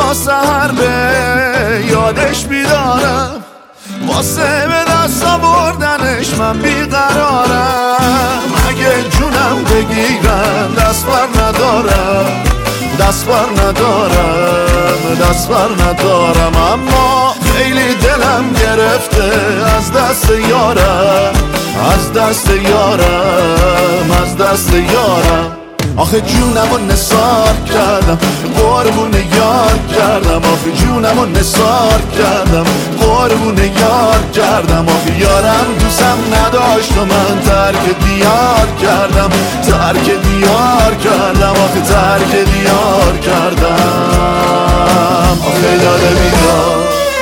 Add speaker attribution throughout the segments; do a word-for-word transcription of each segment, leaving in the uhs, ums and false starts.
Speaker 1: تا سحر به یادش بیدارم، واسه به دست آوردنش من بیقرارم. اگه جونم بگیرم دست بر ندارم، دست بر ندارم، دست بر ندارم. اما خیلی دلم گرفته از دست یارم، از دست یارم، از دست یارم. آخه جونمو نثار کردم، قربون یار کردم. آخه جونمو نثار کردم، قربون یار کردم. آخه یارم دوستم نداشت و من ترک دیار کردم، ترک دیار کردم. آخه ترک دیار کردم. آخه یاد بیدار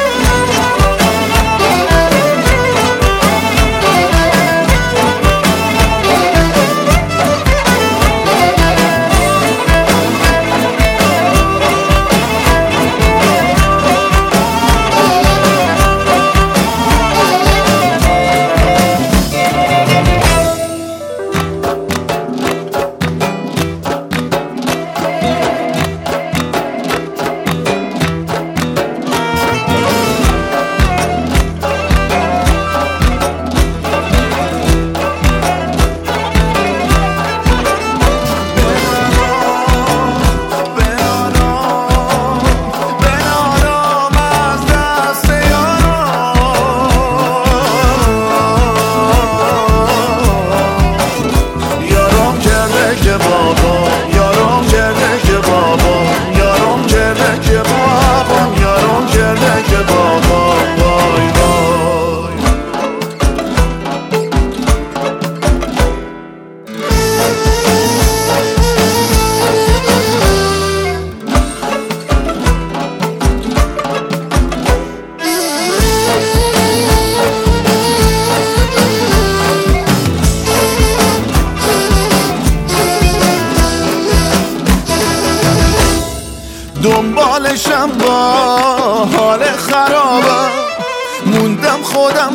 Speaker 1: دنبالشم با حال خرابم، موندم خودم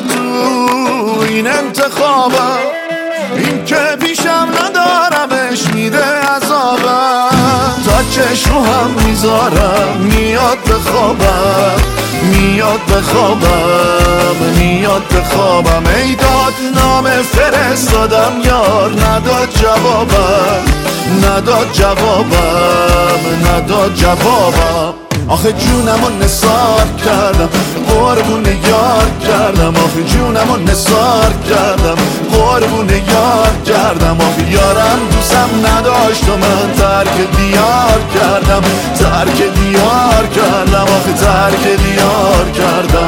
Speaker 1: تو این انتخابم. این که پیشم ندارمش میده عذابم، تا چشم هم میذارم میاد بخوابم، میاد بخوابم، میاد بخوابم. ای داد نام فرستادم یار نداد جوابم، نداد جوابم، نداد جوابم. آخه جونمو نثار کردم، قربون یار کردم. آخه جونمو نثار کردم، قربون یار کردم. آخه یارم دوستم نداشت و من ترک دیار کردم، ترک دیار کردم. آخه ترک دیار کردم.